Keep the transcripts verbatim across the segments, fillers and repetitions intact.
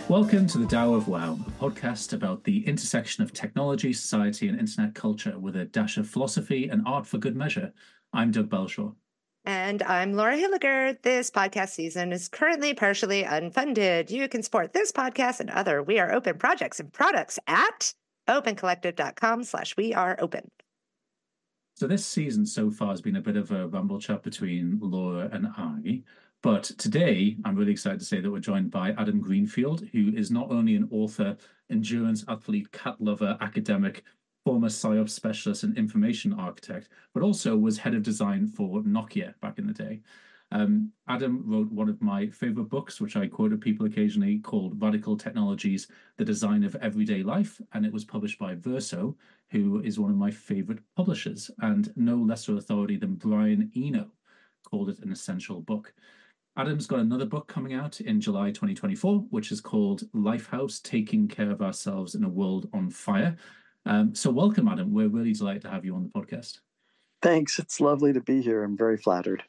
Welcome to the Tao of Wow, a podcast about the intersection of technology, society, and internet culture with a dash of philosophy and art for good measure. I'm Doug Belshaw. And I'm Laura Hilliger. This podcast season is currently partially unfunded. You can support this podcast and other We Are Open projects and products at opencollective.com slash we are open. So this season so far has been a bit of a rumble chat between Laura and I. But today, I'm really excited to say that we're joined by Adam Greenfield, who is not only an author, endurance athlete, cat lover, academic, former PsyOps specialist and information architect, but also was head of design for Nokia back in the day. Um, Adam wrote one of my favorite books, which I quote at people occasionally, called Radical Technologies, The Design of Everyday Life, and it was published by Verso, who is one of my favorite publishers, and no lesser authority than Brian Eno called it an essential book. Adam's got another book coming out in July twenty twenty-four, which is called Lifehouse, Taking Care of Ourselves in a World on Fire. Um, so welcome, Adam. We're really delighted to have you on the podcast. Thanks. It's lovely to be here. I'm very flattered.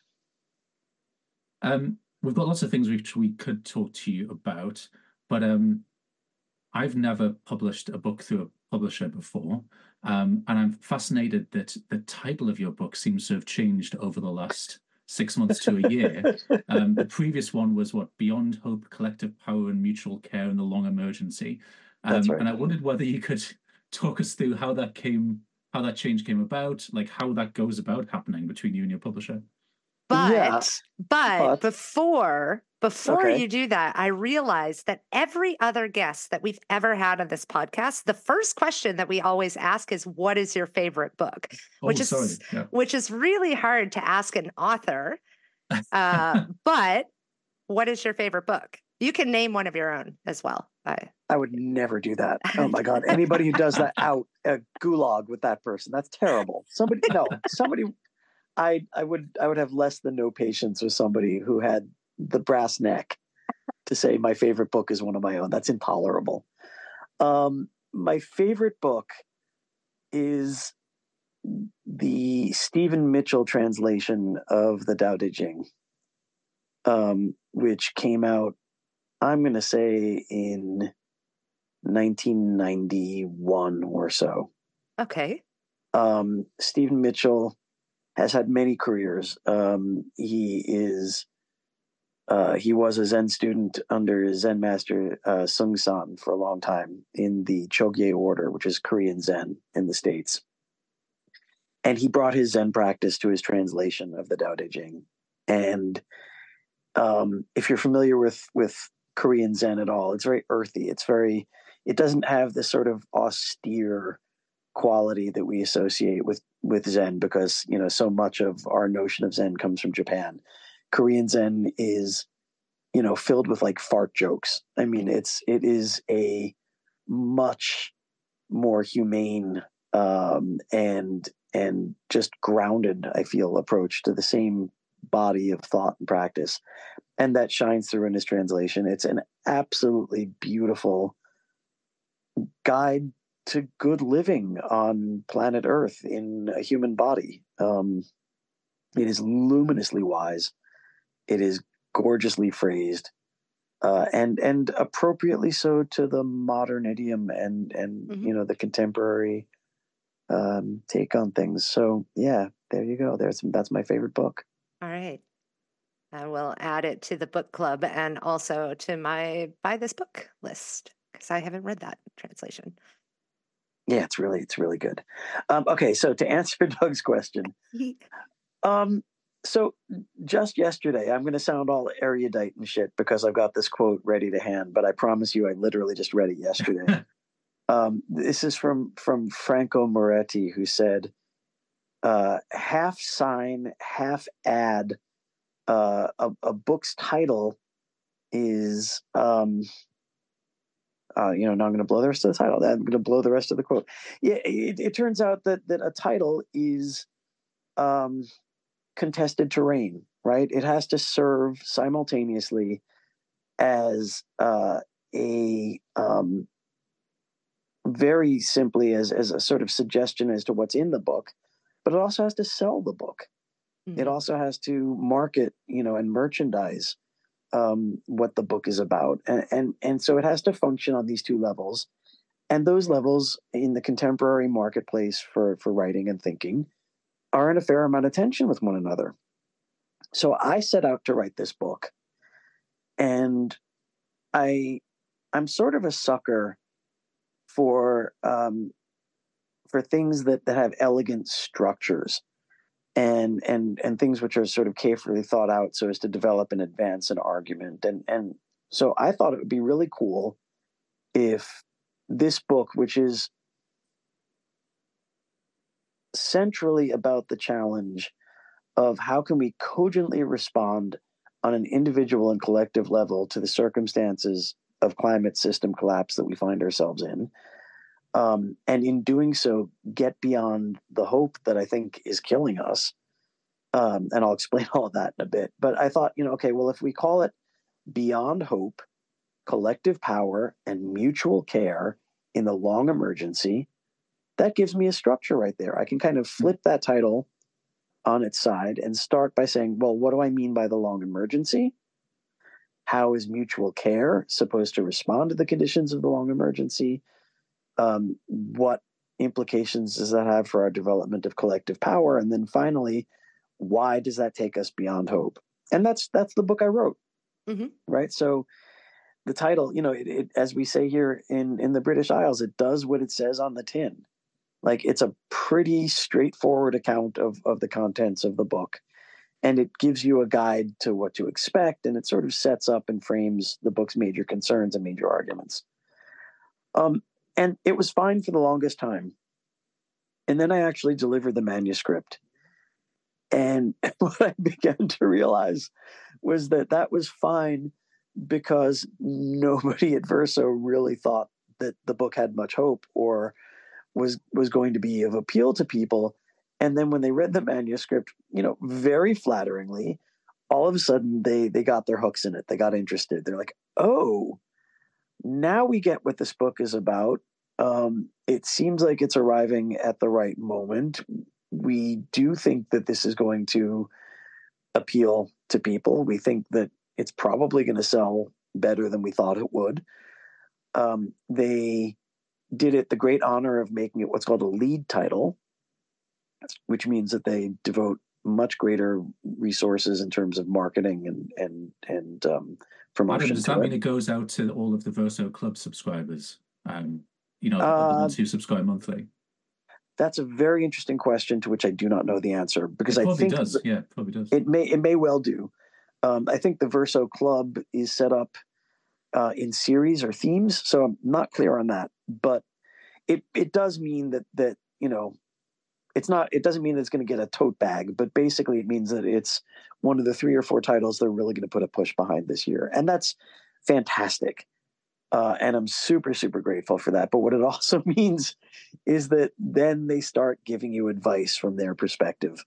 Um, we've got lots of things which we could talk to you about, but um, I've never published a book through a publisher before. Um, and I'm fascinated that the title of your book seems to have changed over the last six months to a year. Um, the previous one was what? Beyond Hope, Collective Power and Mutual Care in the Long Emergency. Um, That's right. And I wondered whether you could talk us through how that came, how that change came about, like how that goes about happening between you and your publisher. But, Yeah, but, but- before, before Okay. you do that, I realized that every other guest that we've ever had on this podcast, the first question that we always ask is, what is your favorite book? Oh, Which is, sorry. Yeah. which is really hard to ask an author. Uh, but what is your favorite book? You can name one of your own as well. I, I would never do that. Oh my God. Anybody who does that out, a gulag with that person, that's terrible. Somebody, no, somebody, I, I would, I would have less than no patience with somebody who had the brass neck to say my favorite book is one of my own. That's intolerable. Um, my favorite book is the Stephen Mitchell translation of the Tao Te Ching, um, which came out, I'm going to say, in nineteen ninety-one or so. okay. Um, Stephen Mitchell has had many careers. Um, he is uh, he was a Zen student under Zen master uh, Sung San for a long time in the Chogye order, which is Korean Zen in the States. And he brought his Zen practice to his translation of the Tao Te Ching. And um, if you're familiar with with Korean Zen at all, it's very earthy. It's very, it doesn't have this sort of austere quality that we associate with with Zen, because, you know, so much of our notion of Zen comes from Japan. Korean Zen is, you know, filled with like fart jokes. I mean, it's it is a much more humane um, and and just grounded, I feel, approach to the same body of thought and practice. And that shines through in his translation. It's an absolutely beautiful guide to good living on planet Earth in a human body. Um, it is luminously wise. It is gorgeously phrased, uh, and and appropriately so to the modern idiom and and Mhm. you know, the contemporary um, take on things. So yeah, there you go. There's that's my favorite book. All right. I will add it to the book club and also to my buy this book list because I haven't read that translation. Yeah, it's really it's really good. Um, okay, so to answer Doug's question, um, so just yesterday, I'm going to sound all erudite and shit because I've got this quote ready to hand, but I promise you, I literally just read it yesterday. um, this is from from Franco Moretti, who said, uh, "Half sign, half ad. Uh, a, a book's title is." Um, Uh, you know, now I'm going to blow the rest of the title. I'm going to blow the rest of the quote. Yeah, it, it turns out that that a title is um, contested terrain, right? It has to serve simultaneously as uh, a um, very simply as as a sort of suggestion as to what's in the book, but it also has to sell the book. Mhm. It also has to market, you know, and merchandise um, what the book is about. And, and, and so it has to function on these two levels. And those levels in the contemporary marketplace for, for writing and thinking are in a fair amount of tension with one another. So I set out to write this book, and I, I'm sort of a sucker for um, for things that, that have elegant structures, and and and things which are sort of carefully thought out so as to develop and advance an argument. And and so I thought it would be really cool if this book, which is centrally about the challenge of how can we cogently respond on an individual and collective level to the circumstances of climate system collapse that we find ourselves in, um, and in doing so, get beyond the hope that I think is killing us. Um, and I'll explain all of that in a bit. But I thought, you know, okay, well, if we call it Beyond Hope, Collective Power, and Mutual Care in the Long Emergency, that gives me a structure right there. I can kind of flip that title on its side and start by saying, well, what do I mean by the long emergency? How is mutual care supposed to respond to the conditions of the long emergency? Um, what implications does that have for our development of collective power? And then finally, why does that take us beyond hope? And that's that's the book I wrote, mm-hmm. right? So the title, you know, it, it, as we say here in, in the British Isles, it does what it says on the tin. Like, it's a pretty straightforward account of, of the contents of the book. And it gives you a guide to what to expect. And it sort of sets up and frames the book's major concerns and major arguments. Um, and it was fine for the longest time. And then I actually delivered the manuscript. And what I began to realize was that that was fine because nobody at Verso really thought that the book had much hope or was was going to be of appeal to people. And then when they read the manuscript, you know, very flatteringly, all of a sudden they they got their hooks in it. They got interested. They're like, oh, now we get what this book is about. Um, it seems like it's arriving at the right moment. We do think that this is going to appeal to people. We think that it's probably going to sell better than we thought it would. Um, they did it the great honor of making it what's called a lead title, which means that they devote much greater resources in terms of marketing and and and um, promotion. Adam, does that it. mean it goes out to all of the Verso Club subscribers? Um, you know, uh, the ones who subscribe monthly. That's a very interesting question to which I do not know the answer, because it I think does. th- yeah, probably does. It may it may well do. Um, I think the Verso Club is set up uh, in series or themes, so I'm not clear on that. But it it does mean that that you know, it's not. It doesn't mean that it's going to get a tote bag, but basically it means that it's one of the three or four titles they're really going to put a push behind this year, and that's fantastic. Uh, and I'm super, super grateful for that. But what it also means is that then they start giving you advice from their perspective.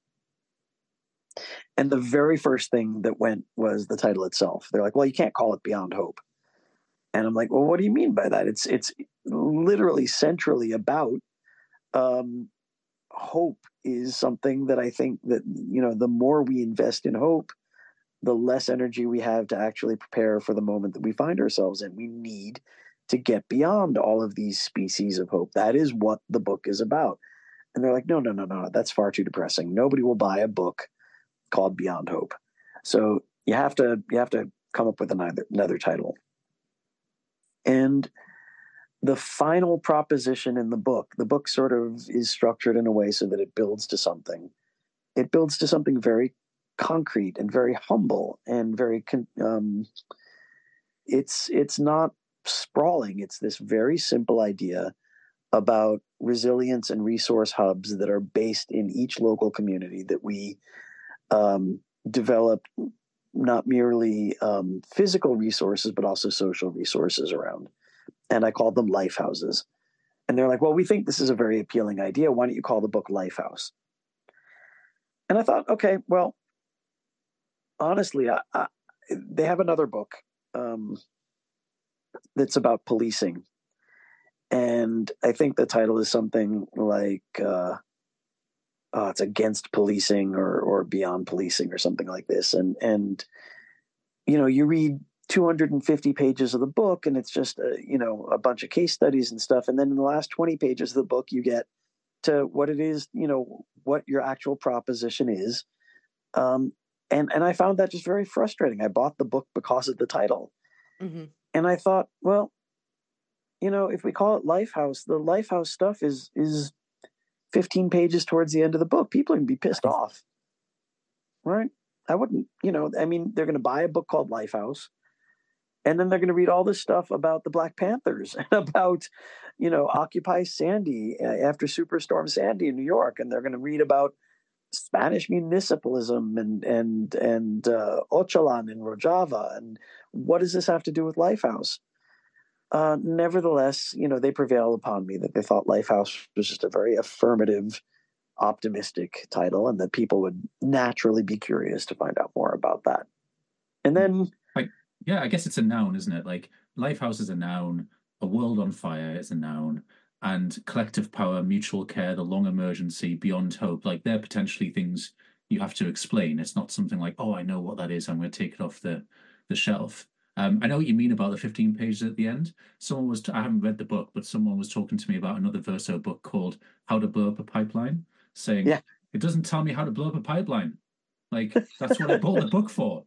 And the very first thing that went was the title itself. They're like, well, you can't call it Beyond Hope. And I'm like, well, what do you mean by that? It's it's literally centrally about um, hope is something that I think that, you know, the more we invest in hope, the less energy we have to actually prepare for the moment that we find ourselves in. We need to get beyond all of these species of hope. That is what the book is about. And they're like, no, no, no, no, that's far too depressing. Nobody will buy a book called Beyond Hope. So you have to you have to come up with another another title. And the final proposition in the book, the book sort of is structured in a way so that it builds to something. It builds to something very concrete and very humble and very um, it's it's not sprawling. It's this very simple idea about resilience and resource hubs that are based in each local community that we um, develop not merely um, physical resources, but also social resources around. And I called them life houses. And they're like, well, we think this is a very appealing idea. Why don't you call the book Lifehouse? And I thought, okay, well, honestly, I, I, they have another book um, that's about policing. And I think the title is something like, uh, oh, it's Against Policing or or Beyond Policing or something like this. And and you know, you read two hundred fifty pages of the book and it's just, a, you know, a bunch of case studies and stuff. And then in the last twenty pages of the book, you get to what it is, you know, what your actual proposition is. Um, and, and I found that just very frustrating. I bought the book because of the title. Mm-hmm. And I thought, well, you know, if we call it Lifehouse, the Lifehouse stuff is, is fifteen pages towards the end of the book. People are going to be pissed off. Right? I wouldn't, you know, I mean, they're going to buy a book called Lifehouse, and then they're going to read all this stuff about the Black Panthers and about, you know, Occupy Sandy after Superstorm Sandy in New York. And they're going to read about Spanish municipalism and, and, and uh, Ocalan and Rojava. And what does this have to do with Lifehouse? Uh, nevertheless, you know, they prevailed upon me that they thought Lifehouse was just a very affirmative, optimistic title, and that people would naturally be curious to find out more about that. And then, like, yeah, I guess it's a noun, isn't it? Like, Lifehouse is a noun, a world on fire is a noun, and collective power, mutual care, the long emergency, beyond hope, like they're potentially things you have to explain. It's not something like, oh, I know what that is, I'm going to take it off the the shelf. Um, I know what you mean about the fifteen pages at the end. Someone was, t- I haven't read the book, but someone was talking to me about another Verso book called How to Blow Up a Pipeline, saying, yeah, it doesn't tell me how to blow up a pipeline. Like, that's what I bought the book for.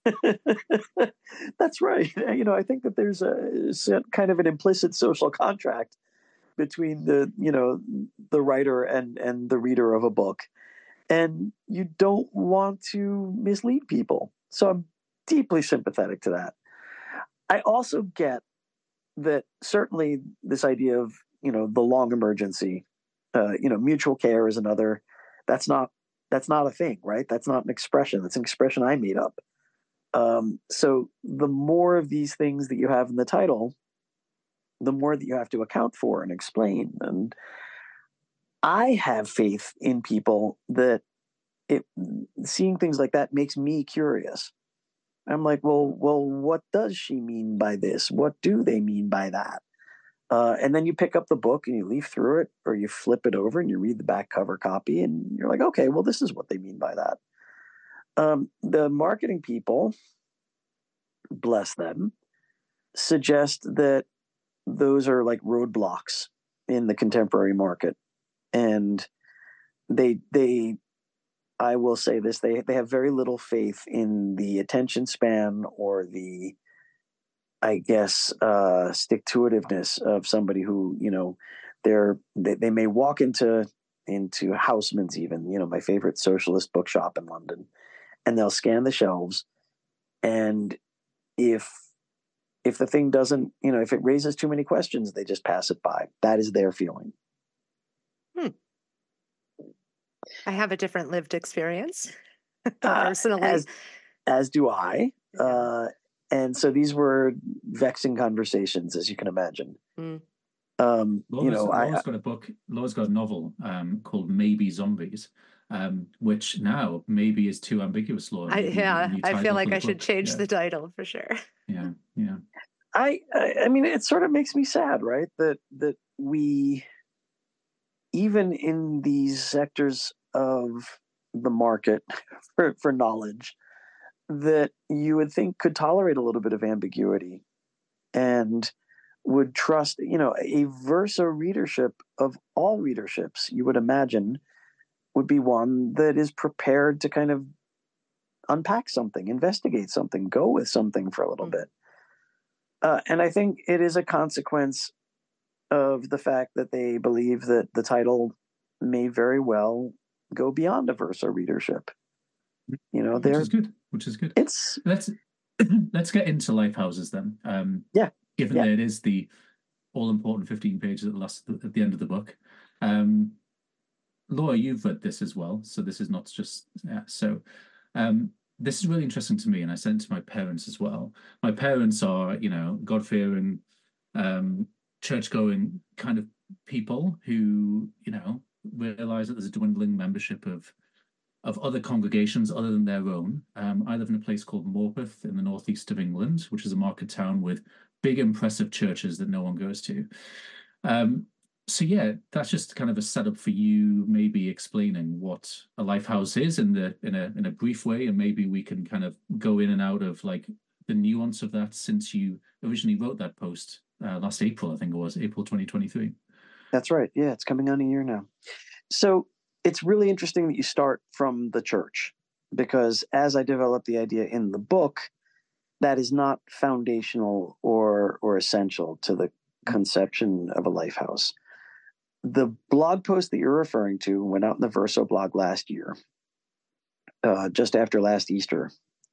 That's right. You know, I think that there's a kind of an implicit social contract between the, you know, the writer and, and the reader of a book. And you don't want to mislead people. So I'm deeply sympathetic to that. I also get that certainly this idea of, you know, the long emergency, uh, you know, mutual care is another, that's not, that's not a thing, right? That's not an expression. That's an expression I made up. Um, so the more of these things that you have in the title, the more that you have to account for and explain. And I have faith in people that it, seeing things like that makes me curious. I'm like, well, well, what does she mean by this? What do they mean by that? Uh, and then you pick up the book and you leaf through it, or you flip it over and you read the back cover copy, and you're like, okay, well, this is what they mean by that. Um, the marketing people, bless them, suggest that those are like roadblocks in the contemporary market. And they, they, I will say this, they, they have very little faith in the attention span or the, I guess, uh, stick-to-itiveness of somebody who, you know, they're, they, they may walk into, into Houseman's even, you know, my favorite socialist bookshop in London, and they'll scan the shelves. And if, if the thing doesn't, you know, if it raises too many questions, they just pass it by. That is their feeling. Hmm. I have a different lived experience personally. Uh, as, as do I. Uh, and so these were vexing conversations, as you can imagine. Mm. Um, Laura's, you know, Laura's I, got a book, Laura's got a novel um, called Maybe Zombies, um, which now maybe is too ambiguous, Laura. I, yeah, I feel like I should book. change yeah. the title for sure. Yeah, yeah. I, I, I mean, it sort of makes me sad, right? That, that we, even in these sectors of the market for, for knowledge, that you would think could tolerate a little bit of ambiguity and would trust, you know, a Verso readership of all readerships, you would imagine, would be one that is prepared to kind of unpack something, investigate something, go with something for a little mm-hmm. bit. Uh, and I think it is a consequence of the fact that they believe that the title may very well go beyond a Verso readership. You know, which is good. Which is good. It's let's let's get into Lifehouses then. Um, yeah. Given yeah. that it is the all important fifteen pages at the last at the end of the book. Um, Laura, you've read this as well, so this is not just yeah, so. Um, this is really interesting to me, and I sent it to my parents as well. My parents are, you know, God-fearing, um, church-going kind of people who, you know, realize that there's a dwindling membership of of other congregations other than their own. Um, I live in a place called Morpeth in the northeast of England, which is a market town with big, impressive churches that no one goes to. Um, so yeah, that's just kind of a setup for you, maybe explaining what a lifehouse is in the in a in a brief way, and maybe we can kind of go in and out of like the nuance of that since you originally wrote that post uh, last April, I think it was April twenty twenty-three. That's right. Yeah, it's coming on a year now. So it's really interesting that you start from the church, because as I develop the idea in the book, that is not foundational or or essential to the conception of a lifehouse. The blog post that you're referring to went out in the Verso blog last year, uh, just after last Easter.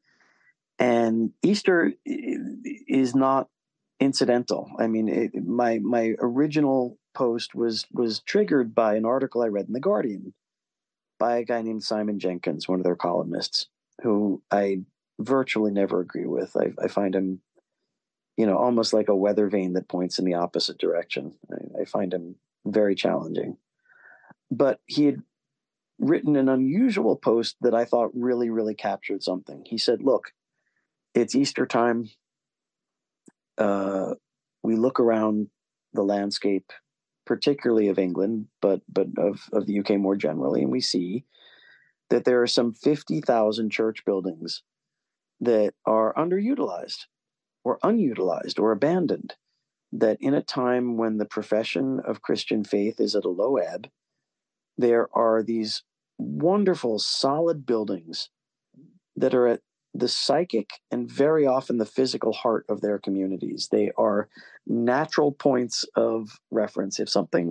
And Easter is not incidental. I mean, it, my my original post was was triggered by an article I read in The Guardian by a guy named Simon Jenkins, one of their columnists, who I virtually never agree with. I, I find him, you know, almost like a weather vane that points in the opposite direction. I, I find him very challenging. But he had written an unusual post that I thought really, really captured something. He said, look, it's Easter time. Uh, we look around the landscape, particularly of England, but but of, of the U K more generally, and we see that there are some fifty thousand church buildings that are underutilized or unutilized or abandoned, that in a time when the profession of Christian faith is at a low ebb, there are these wonderful, solid buildings that are at the psychic and very often the physical heart of their communities. They are natural points of reference. If something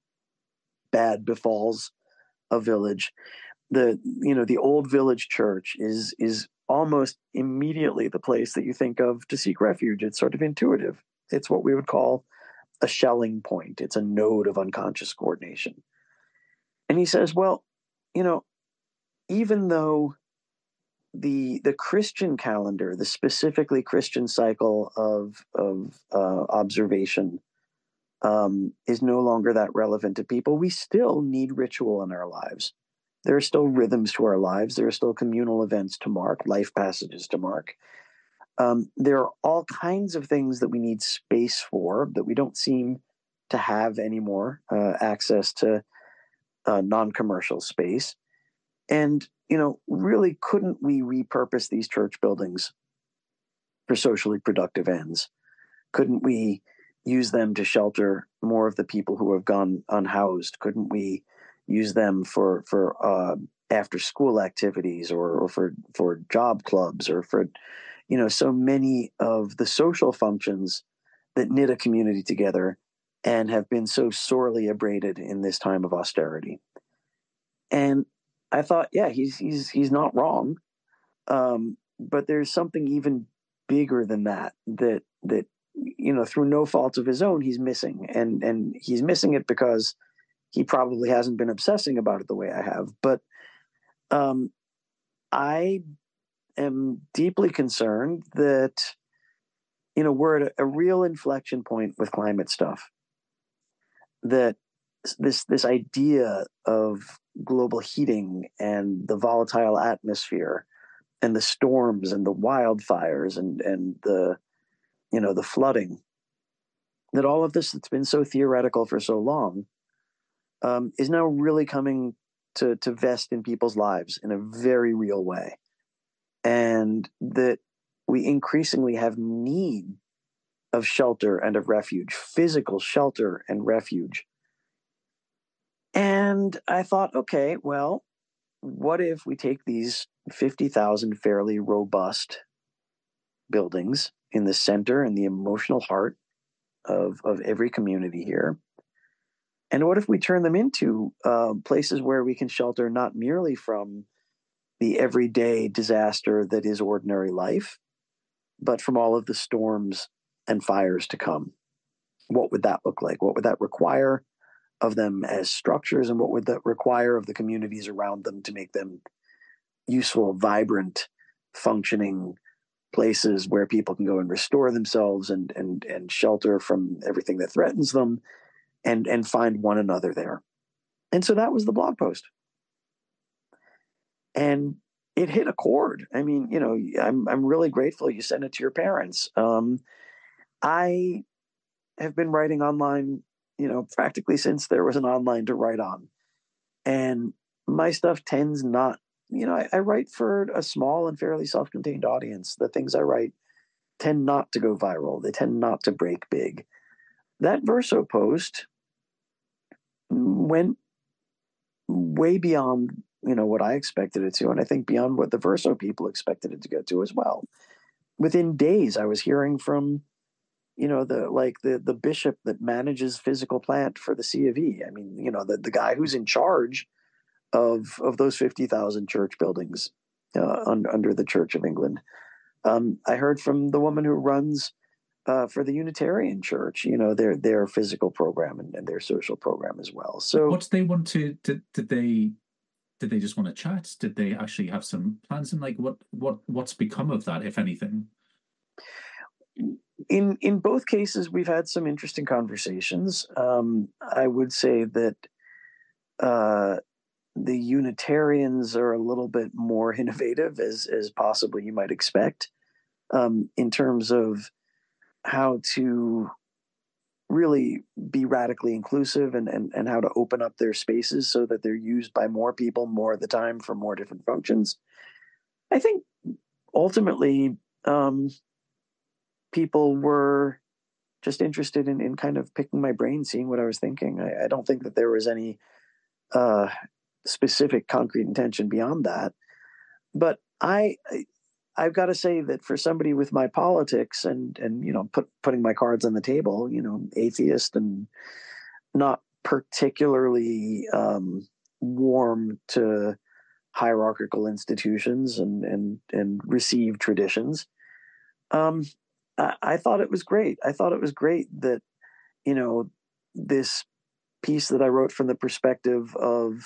bad befalls a village, the you know the old village church is is almost immediately the place that you think of to seek refuge. It's sort of intuitive. It's what we would call a Schelling point. It's a node of unconscious coordination. And he says, well, you know, even though the the Christian calendar, the specifically Christian cycle of of uh, observation, um, is no longer that relevant to people, we still need ritual in our lives. There are still rhythms to our lives. There are still communal events to mark, life passages to mark. Um, there are all kinds of things that we need space for that we don't seem to have anymore, uh, access to uh, non-commercial space. And, you know, really, couldn't we repurpose these church buildings for socially productive ends? Couldn't we use them to shelter more of the people who have gone unhoused? Couldn't we use them for for uh, after school activities or, or for for job clubs or for, you know, so many of the social functions that knit a community together and have been so sorely abraded in this time of austerity? And I thought, yeah, he's he's he's not wrong, um, but there's something even bigger than that that that you know, through no fault of his own, he's missing, and and he's missing it because he probably hasn't been obsessing about it the way I have. But um, I am deeply concerned that, you know, we're at a, a real inflection point with climate stuff. That this this idea of global heating and the volatile atmosphere and the storms and the wildfires and and the you know the flooding, that all of this that's been so theoretical for so long um, is now really coming to to vest in people's lives in a very real way, and that we increasingly have need of shelter and of refuge, physical shelter and refuge. And I thought, okay, well, what if we take these fifty thousand fairly robust buildings in the center and the emotional heart of, of every community here, and what if we turn them into uh, places where we can shelter not merely from the everyday disaster that is ordinary life, but from all of the storms and fires to come? What would that look like? What would that require of them as structures, and what would that require of the communities around them to make them useful, vibrant, functioning places where people can go and restore themselves and and and shelter from everything that threatens them, and and find one another there? And so that was the blog post, and it hit a chord. I mean, you know, I'm I'm really grateful you sent it to your parents. Um, I have been writing online you know, practically since there was an online to write on. And my stuff tends not, you know, I, I write for a small and fairly self-contained audience. The things I write tend not to go viral. They tend not to break big. That Verso post went way beyond, you know, what I expected it to, and I think beyond what the Verso people expected it to get to as well. Within days, I was hearing from, you know, the like the the bishop that manages physical plant for the C of E. I mean, you know, the the guy who's in charge of of those fifty thousand church buildings uh, un, under the Church of England. Um, I heard from the woman who runs uh, for the Unitarian Church, you know, their their physical program and, and their social program as well. So, what did they want to? Did, did they? Did they just want to chat? Did they actually have some plans? And like, what what what's become of that, if anything? In in both cases, we've had some interesting conversations. Um, I would say that uh, the Unitarians are a little bit more innovative, as as possibly you might expect, um, in terms of how to really be radically inclusive and, and and how to open up their spaces so that they're used by more people more of the time for more different functions. I think ultimately um, people were just interested in, in kind of picking my brain, seeing what I was thinking. I, I don't think that there was any uh, specific concrete intention beyond that. But I, I've got to say that for somebody with my politics and, and you know, put, putting my cards on the table, you know, atheist and not particularly um, warm to hierarchical institutions and, and, and received traditions, um, I, I thought it was great. I thought it was great that, you know, this piece that I wrote from the perspective of,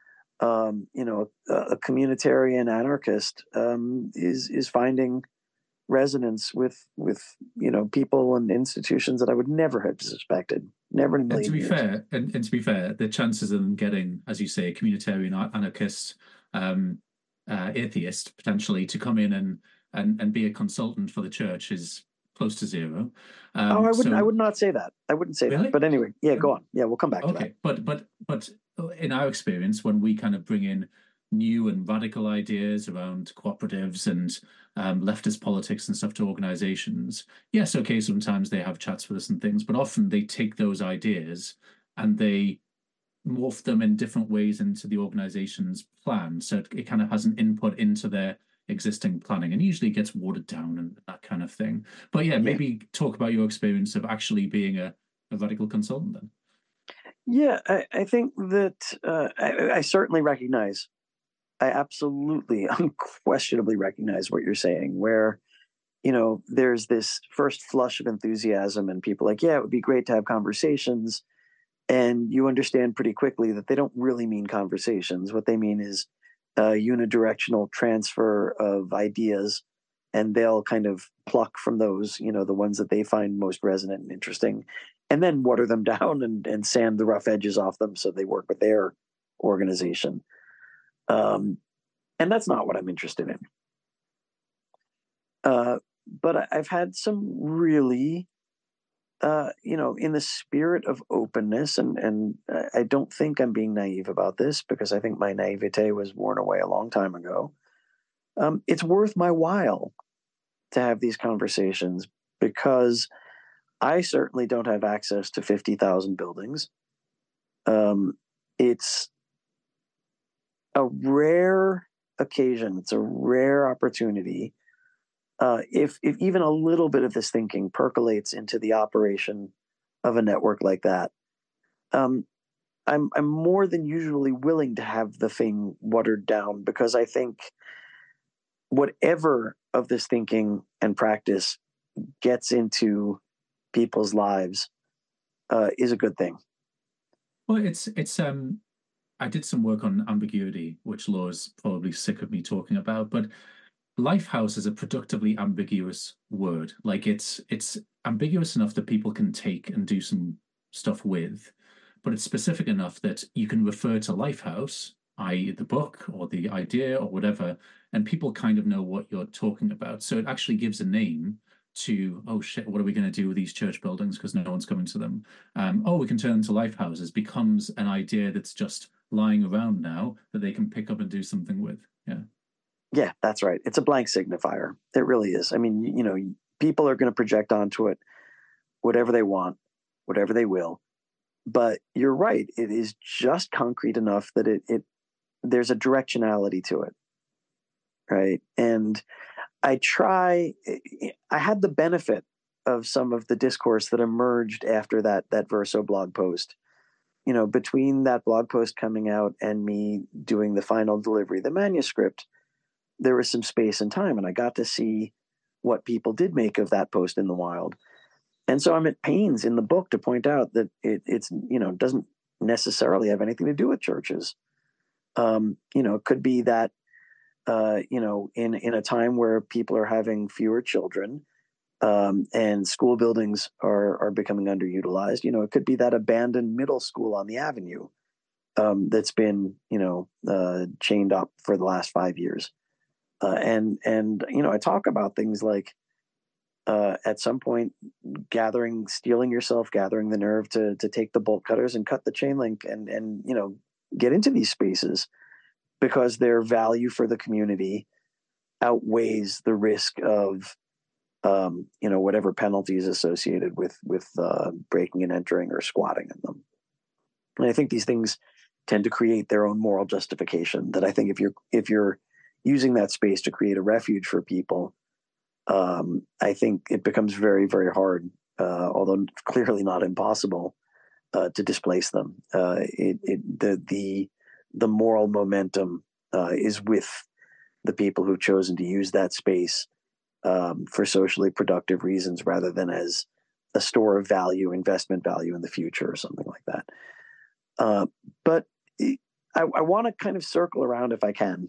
um, you know, a, a communitarian anarchist um, is is finding resonance with with you know people and institutions that I would never have suspected. Never in a million And to be years. fair, and, and to be fair, the chances of them getting, as you say, a communitarian anarchist, um, uh, atheist potentially to come in and and and be a consultant for the church is close to zero. Um, oh, I wouldn't. so, I would not say that. I wouldn't say really? that. But anyway, yeah, go on. Yeah, we'll come back okay, to that. but but but in our experience, when we kind of bring in new and radical ideas around cooperatives and um, leftist politics and stuff to organizations, yes, okay, sometimes they have chats with us and things, but often they take those ideas and they morph them in different ways into the organization's plan. So it, it kind of has an input into their existing planning and usually gets watered down and that kind of thing. But yeah, maybe yeah. talk about your experience of actually being a, a radical consultant then. Yeah, I, I think that uh, I, I certainly recognize, I absolutely, unquestionably recognize what you're saying, where, you know, there's this first flush of enthusiasm and people like, yeah, it would be great to have conversations. And you understand pretty quickly that they don't really mean conversations. What they mean is a unidirectional transfer of ideas, and they'll kind of pluck from those, you know, the ones that they find most resonant and interesting, and then water them down and, and sand the rough edges off them so they work with their organization. Um, and that's not what I'm interested in. Uh, but I, I've had some really, uh, you know, in the spirit of openness, and, and I don't think I'm being naive about this because I think my naivete was worn away a long time ago. Um, it's worth my while to have these conversations because I certainly don't have access to fifty thousand buildings. Um, it's a rare occasion. It's a rare opportunity. Uh, if if even a little bit of this thinking percolates into the operation of a network like that, um, I'm I'm more than usually willing to have the thing watered down because I think whatever of this thinking and practice gets into people's lives uh, is a good thing. Well, it's it's um. I did some work on ambiguity, which Laura's probably sick of me talking about, but Lifehouse is a productively ambiguous word. Like it's it's ambiguous enough that people can take and do some stuff with, but it's specific enough that you can refer to Lifehouse, that is the book or the idea or whatever, and people kind of know what you're talking about. So it actually gives a name to, oh shit, what are we going to do with these church buildings because no one's coming to them? Um, oh, we can turn them into life houses becomes an idea that's just lying around now that they can pick up and do something with. Yeah. Yeah, that's right. It's a blank signifier. It really is. I mean, you know, people are going to project onto it whatever they want, whatever they will. But you're right. It is just concrete enough that it, it there's a directionality to it. Right. And I try, I had the benefit of some of the discourse that emerged after that, that Verso blog post. You know, between that blog post coming out and me doing the final delivery of the manuscript, there was some space and time, and I got to see what people did make of that post in the wild. And so I'm at pains in the book to point out that it, it's, you know, doesn't necessarily have anything to do with churches. Um, you know, it could be that, uh, you know, in, in a time where people are having fewer children, um, and school buildings are, are becoming underutilized, you know, it could be that abandoned middle school on the avenue, um, that's been, you know, uh, chained up for the last five years. Uh, and, and, you know, I talk about things like, uh, at some point gathering, steeling yourself, gathering the nerve to, to take the bolt cutters and cut the chain link and, and, you know, get into these spaces because their value for the community outweighs the risk of, um, you know, whatever penalties associated with, with, uh, breaking and entering or squatting in them. And I think these things tend to create their own moral justification that I think if you're, if you're using that space to create a refuge for people, um, I think it becomes very, very hard, uh, although clearly not impossible, uh, to displace them. Uh, it, it, the, the, the moral momentum, uh, is with the people who've chosen to use that space, um, for socially productive reasons rather than as a store of value, investment value in the future or something like that. Uh, but I, I want to kind of circle around if I can,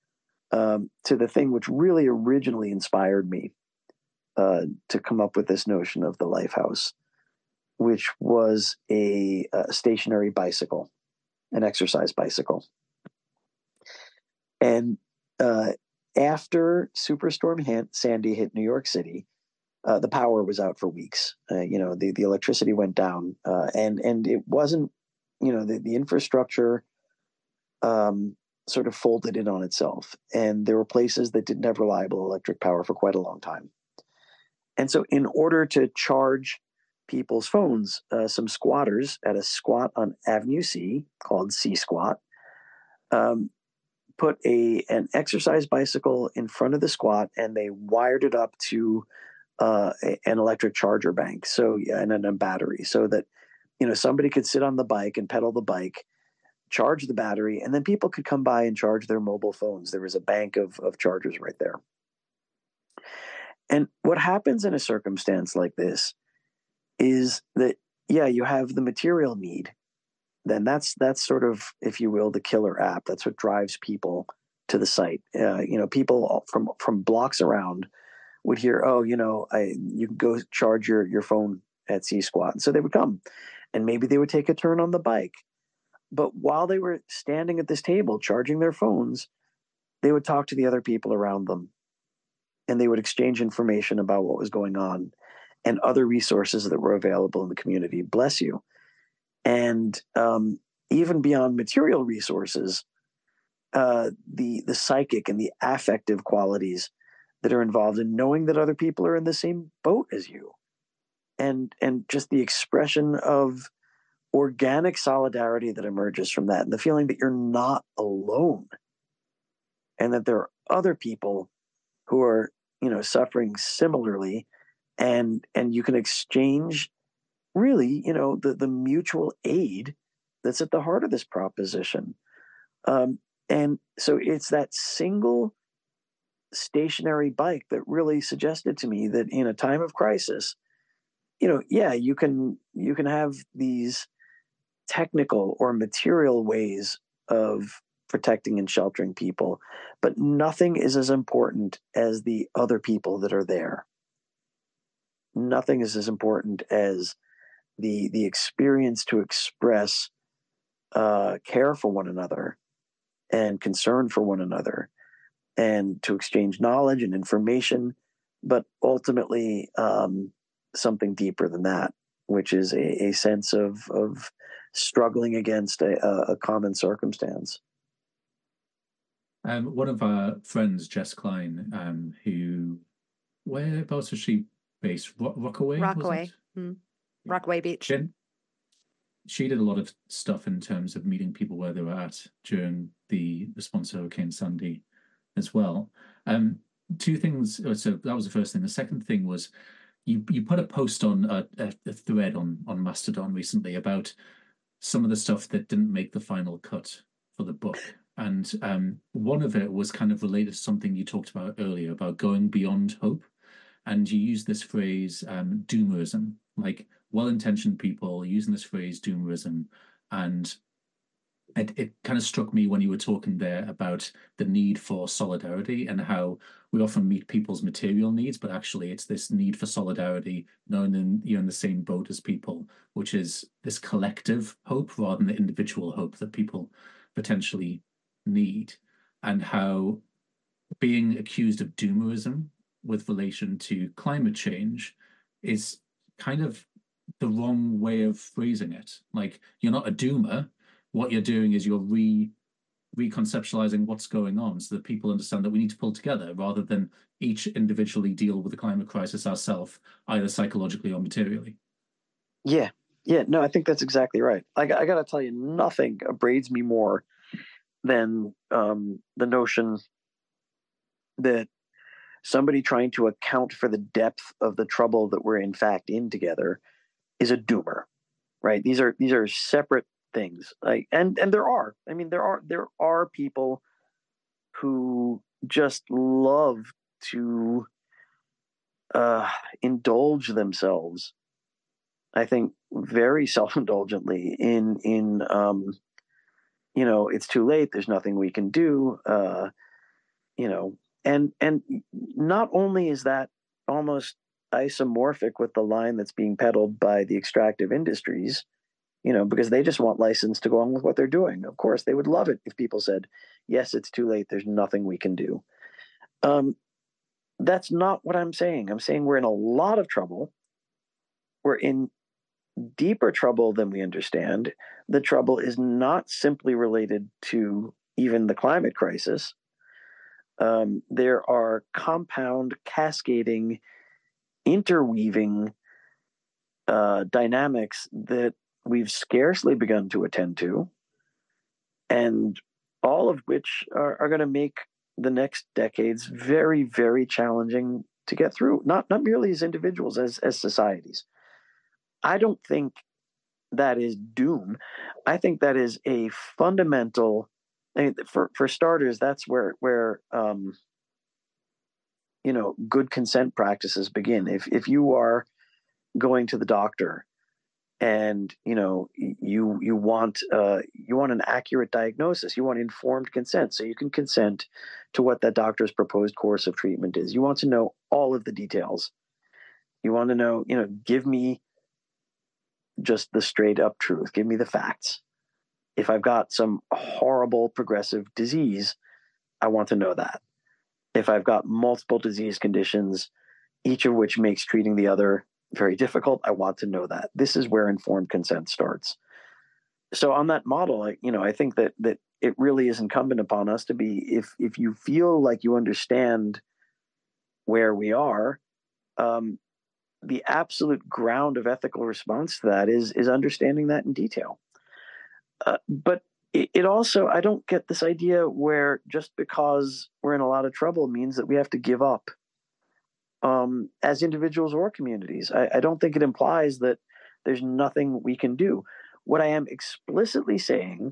um, to the thing which really originally inspired me, uh, to come up with this notion of the Lifehouse, which was a, a stationary bicycle, an exercise bicycle. And uh, after Superstorm Han- Sandy hit New York City, uh, the power was out for weeks. Uh, you know, the, the electricity went down, uh, and and it wasn't, you know, the, the infrastructure um, sort of folded in on itself. And there were places that didn't have reliable electric power for quite a long time. And so in order to charge people's phones, uh, some squatters at a squat on Avenue C called C Squat um, put a an exercise bicycle in front of the squat, and they wired it up to uh, a, an electric charger bank, so yeah, and then a battery, so that, you know, somebody could sit on the bike and pedal the bike, charge the battery, and then people could come by and charge their mobile phones. There was a bank of of chargers right there. And what happens in a circumstance like this is that, yeah, you have the material need. Then that's that's sort of, if you will, the killer app. That's what drives people to the site. Uh, you know, people from from blocks around would hear, oh, you know, I you can go charge your your phone at C Squat, and so they would come, and maybe they would take a turn on the bike. But while they were standing at this table charging their phones, they would talk to the other people around them, and they would exchange information about what was going on and other resources that were available in the community. Bless you. And um, even beyond material resources, uh, the the psychic and the affective qualities that are involved in knowing that other people are in the same boat as you, and and just the expression of organic solidarity that emerges from that, and the feeling that you're not alone, and that there are other people who are, you know, suffering similarly, and and you can exchange really, you know, the the mutual aid that's at the heart of this proposition. Um, and so it's that single stationary bike that really suggested to me that in a time of crisis, you know, yeah, you can you can have these technical or material ways of protecting and sheltering people, but nothing is as important as the other people that are there. Nothing is as important as the the experience to express uh, care for one another and concern for one another, and to exchange knowledge and information but ultimately um, something deeper than that, which is a, a sense of of struggling against a, a common circumstance. Um, one of our friends, Jess Klein, um, who whereabouts was she based? Rock, Rockaway, Rockaway, was it? hmm. Rockaway Beach. She, she did a lot of stuff in terms of meeting people where they were at during the response to Hurricane Sandy as well. Um, two things. So that was the first thing. The second thing was you you put a post on a, a, a thread on on Mastodon recently about some of the stuff that didn't make the final cut for the book. And um, one of it was kind of related to something you talked about earlier about going beyond hope. And you use this phrase, um, doomerism, like well-intentioned people using this phrase, doomerism. And it, it kind of struck me when you were talking there about the need for solidarity and how we often meet people's material needs, but actually it's this need for solidarity, knowing that you're in the same boat as people, which is this collective hope rather than the individual hope that people potentially need, and how being accused of doomerism with relation to climate change is kind of the wrong way of phrasing it. Like, you're not a doomer. What you're doing is you're re reconceptualizing what's going on so that people understand that we need to pull together rather than each individually deal with the climate crisis ourselves, either psychologically or materially. Yeah. Yeah. No, I think that's exactly right. I, I got to tell you, nothing abrades me more than um, the notion that somebody trying to account for the depth of the trouble that we're in fact in together is a doomer, right? These are these are separate things. Like, and and there are, I mean, there are there are people who just love to uh, indulge themselves, I think, very self-indulgently in in um, you know, it's too late. There's nothing we can do. Uh, you know, and and not only is that almost isomorphic with the line that's being peddled by the extractive industries, you know, because they just want license to go on with what they're doing. Of course, they would love it if people said, yes, it's too late. There's nothing we can do. Um, that's not what I'm saying. I'm saying we're in a lot of trouble. We're in deeper trouble than we understand. The trouble is not simply related to even the climate crisis. Um, there are compound, cascading, interweaving uh, dynamics that we've scarcely begun to attend to, and all of which are, are going to make the next decades very, very challenging to get through, not, not merely as individuals, as, as societies. I don't think that is doom. I think that is a fundamental, I mean, for, for starters, that's where, where, um, you know, good consent practices begin. If, if you are going to the doctor and, you know, you, you want, uh, you want an accurate diagnosis, you want informed consent, so you can consent to what that doctor's proposed course of treatment is. You want to know all of the details. You want to know, you know, give me just the straight up truth. Give me the facts. If I've got some horrible progressive disease, I want to know that. If I've got multiple disease conditions, each of which makes treating the other very difficult, I want to know that. This is where informed consent starts. So on that model, I, you know, I think that that it really is incumbent upon us to be, if if you feel like you understand where we are, um, the absolute ground of ethical response to that is is understanding that in detail. Uh, but it, it also, I don't get this idea where just because we're in a lot of trouble means that we have to give up um, as individuals or communities. I, I don't think it implies that there's nothing we can do. What I am explicitly saying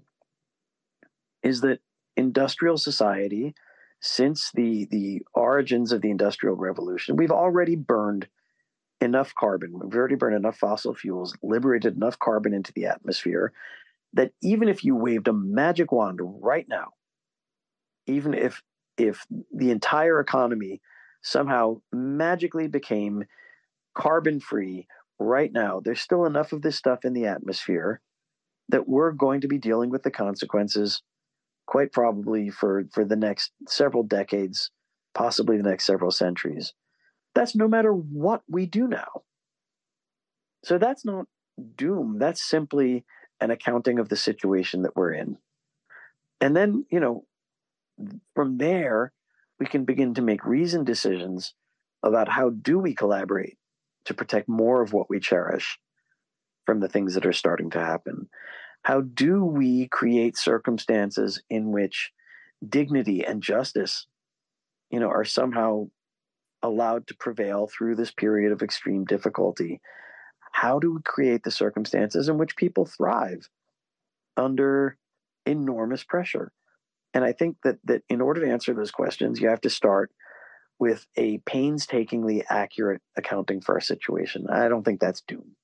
is that industrial society, since the the origins of the Industrial Revolution, we've already burned enough carbon. We've already burned enough fossil fuels, liberated enough carbon into the atmosphere that even if you waved a magic wand right now, even if if the entire economy somehow magically became carbon free right now, there's still enough of this stuff in the atmosphere that we're going to be dealing with the consequences quite probably for, for the next several decades, possibly the next several centuries. That's no matter what we do now. So that's not doom. That's simply an accounting of the situation that we're in. And then, you know, from there, we can begin to make reasoned decisions about how do we collaborate to protect more of what we cherish from the things that are starting to happen. How do we create circumstances in which dignity and justice, you know, are somehow allowed to prevail through this period of extreme difficulty? How do we create the circumstances in which people thrive under enormous pressure? And I think that that in order to answer those questions, you have to start with a painstakingly accurate accounting for our situation. I don't think that's doom.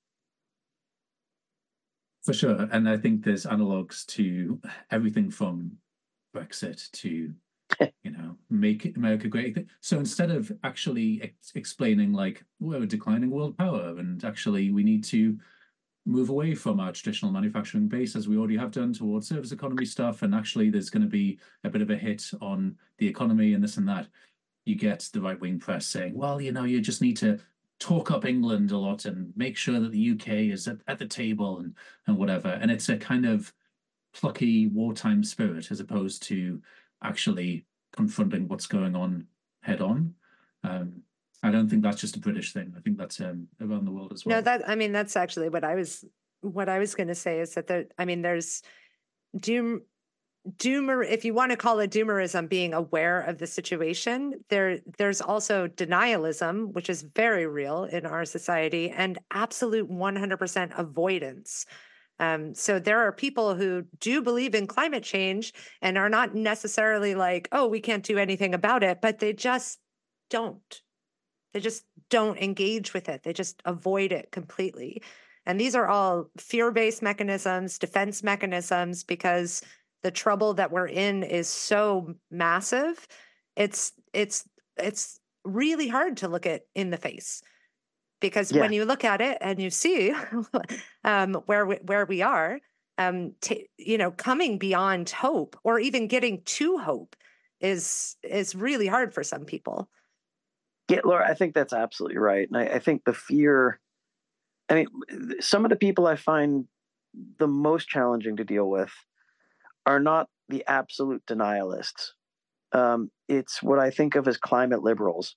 For sure. And I think there's analogs to everything from Brexit to, you know, make America great. So instead of actually ex- explaining like we're a declining world power and actually we need to move away from our traditional manufacturing base as we already have done towards service economy stuff, and actually there's going to be a bit of a hit on the economy and this and that, you get the right-wing press saying, well, you know, you just need to talk up England a lot and make sure that the U K is at, at the table and and whatever. And it's a kind of plucky wartime spirit as opposed to actually confronting what's going on head on. Um, I don't think that's just a British thing. I think that's um, around the world as well. No, that I mean that's actually what I was what I was going to say is that there. I mean, there's doom. Doomer, if you want to call it doomerism, being aware of the situation, there there's also denialism, which is very real in our society, and absolute one hundred percent avoidance. Um, so there are people who do believe in climate change and are not necessarily like, oh, we can't do anything about it, but they just don't. They just don't engage with it. They just avoid it completely. And these are all fear-based mechanisms, defense mechanisms, because the trouble that we're in is so massive. It's it's it's really hard to look it in the face, because Yeah. when you look at it and you see um, where we, where we are, um, t- you know, coming beyond hope or even getting to hope is is really hard for some people. Yeah, Laura, I think that's absolutely right. And I, I think the fear, I mean, some of the people I find the most challenging to deal with are not the absolute denialists. Um, it's what I think of as climate liberals.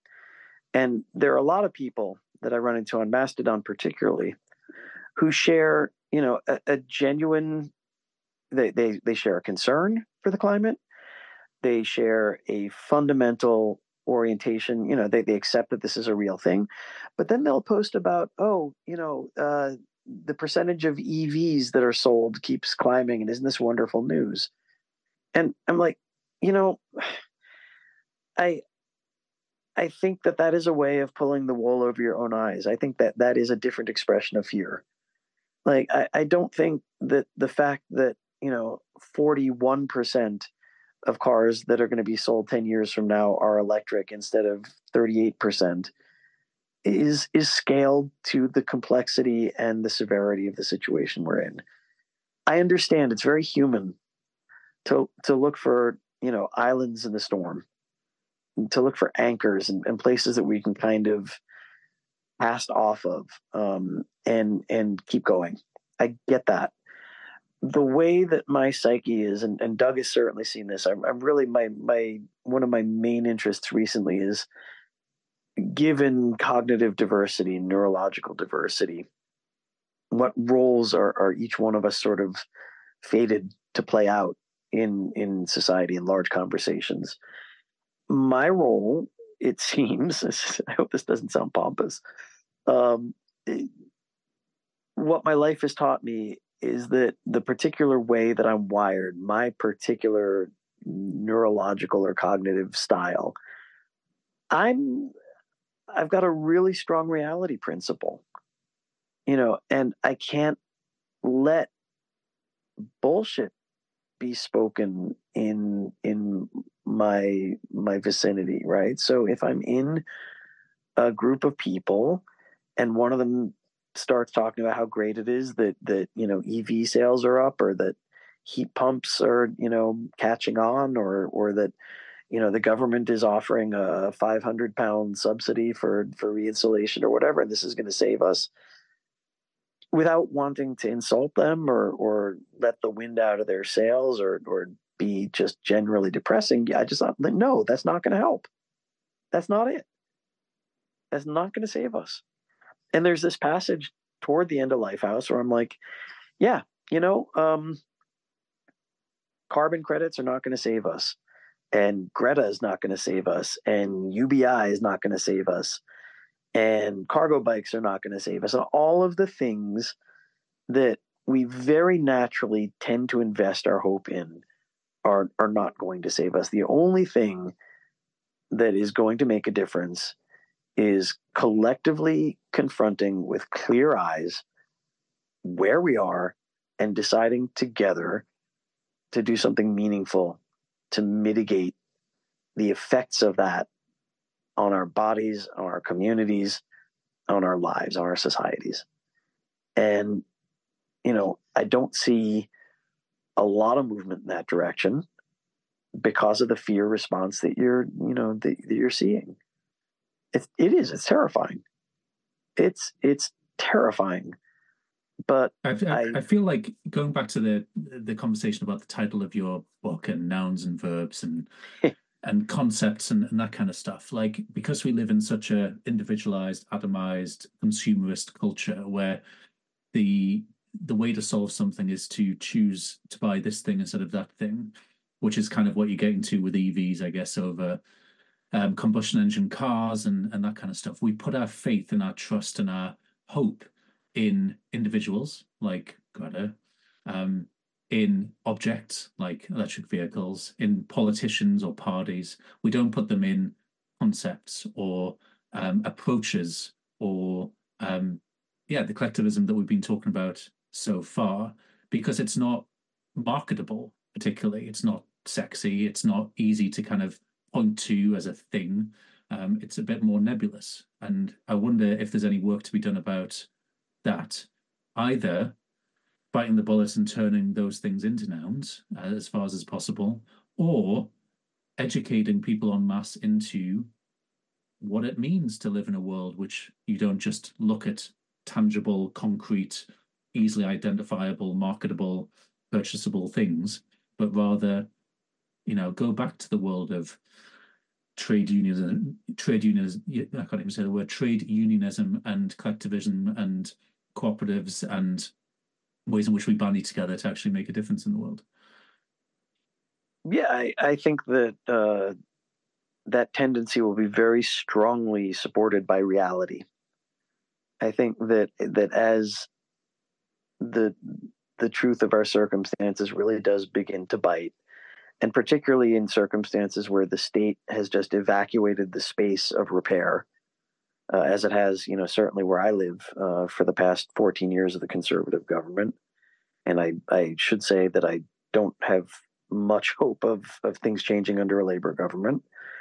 And there are a lot of people that I run into on Mastodon particularly who share, you know, a, a genuine, they, they, they share a concern for the climate. They share a fundamental orientation, you know, they, they accept that this is a real thing, but then they'll post about, oh, you know, uh, the percentage of E Vs that are sold keeps climbing, and isn't this wonderful news? And I'm like, you know, I I think that that is a way of pulling the wool over your own eyes. I think that that is a different expression of fear. Like, I, I don't think that the fact that, you know, forty-one percent of cars that are going to be sold ten years from now are electric instead of thirty-eight percent is is scaled to the complexity and the severity of the situation we're in. I understand it's very human to to look for, you know, islands in the storm, to look for anchors and, and places that we can kind of cast off of, um, and and keep going. I get that. The way that my psyche is, and, and Doug has certainly seen this, I'm, I'm really my my one of my main interests recently is, given cognitive diversity, neurological diversity, what roles are, are each one of us sort of fated to play out in in society in large conversations? My role, it seems, I hope this doesn't sound pompous, um, it, what my life has taught me is that the particular way that I'm wired, my particular neurological or cognitive style, I'm I've got a really strong reality principle, you know, and I can't let bullshit be spoken in in my my vicinity, right? So if I'm in a group of people and one of them starts talking about how great it is that that you know E V sales are up, or that heat pumps are, you know, catching on, or or that, you know, the government is offering a five hundred pound subsidy for, for reinstallation or whatever, and this is going to save us, without wanting to insult them or, or let the wind out of their sails or, or be just generally depressing. I just thought, no, that's not going to help. That's not it. That's not going to save us. And there's this passage toward the end of Lifehouse where I'm like, yeah, you know, um, carbon credits are not going to save us. And Greta is not going to save us. And U B I is not going to save us. And cargo bikes are not going to save us. And all of the things that we very naturally tend to invest our hope in are, are not going to save us. The only thing that is going to make a difference is collectively confronting with clear eyes where we are and deciding together to do something meaningful to mitigate the effects of that on our bodies, on our communities, on our lives, on our societies. And, you know, I don't see a lot of movement in that direction because of the fear response that you're, you know, that, that you're seeing. It, it is, it's terrifying. It's, it's terrifying. But I, I, I, I feel like going back to the the conversation about the title of your book and nouns and verbs and and concepts and, and that kind of stuff, like, because we live in such a individualized, atomized, consumerist culture where the the way to solve something is to choose to buy this thing instead of that thing, which is kind of what you're getting to with E Vs, I guess, over um, combustion engine cars and, and that kind of stuff. We put our faith and our trust and our hope in individuals like Greta, um, in objects like electric vehicles, in politicians or parties. We don't put them in concepts or um, approaches or, um, yeah, the collectivism that we've been talking about so far, because it's not marketable, particularly. It's not sexy. It's not easy to kind of point to as a thing. Um, it's a bit more nebulous. And I wonder if there's any work to be done about that, either biting the bullets and turning those things into nouns uh, as far as is possible, or educating people en masse into what it means to live in a world which you don't just look at tangible, concrete, easily identifiable, marketable, purchasable things, but rather, you know, go back to the world of trade unionism, trade unions. I can't even say the word trade unionism and collectivism and cooperatives and ways in which we bandy together to actually make a difference in the world. Yeah, I, I think that uh, that tendency will be very strongly supported by reality. I think that that as the the truth of our circumstances really does begin to bite, and particularly in circumstances where the state has just evacuated the space of repair, uh, as it has, you know, certainly where I live uh, for the past fourteen years of the conservative government. And I, I should say that I don't have much hope of, of things changing under a Labor government.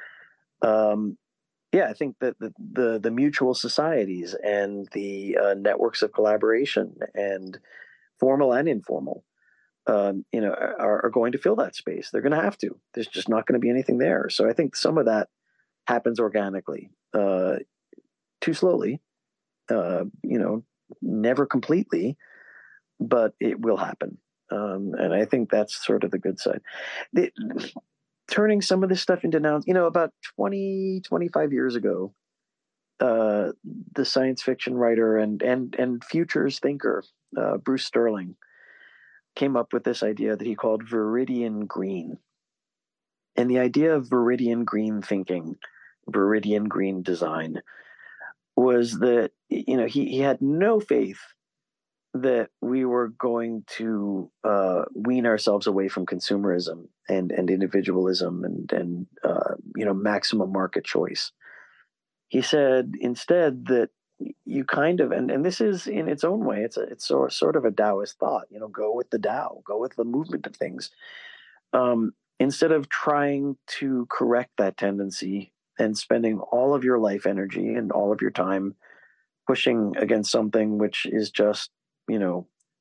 Um, yeah, I think that the, the, the mutual societies and the uh, networks of collaboration, and formal and informal, um, you know, are, are going to fill that space. They're going to have to. There's just not going to be anything there. So I think some of that happens organically, uh, too slowly, uh, you know, never completely, but it will happen. Um, and I think that's sort of the good side. The, turning some of this stuff into nouns, you know, about twenty, twenty-five years ago, uh, the science fiction writer and, and, and futures thinker, uh, Bruce Sterling, came up with this idea that he called Viridian Green. And the idea of Viridian Green thinking, Viridian Green design, was that, you know, he, he had no faith that we were going to uh, wean ourselves away from consumerism and, and individualism and, and uh, you know, maximum market choice. He said instead that you kind of, and, and this is in its own way, it's a, it's sort sort of a Taoist thought, you know, go with the Tao, go with the movement of things. Um, instead of trying to correct that tendency and spending all of your life energy and all of your time pushing against something which is just, you know,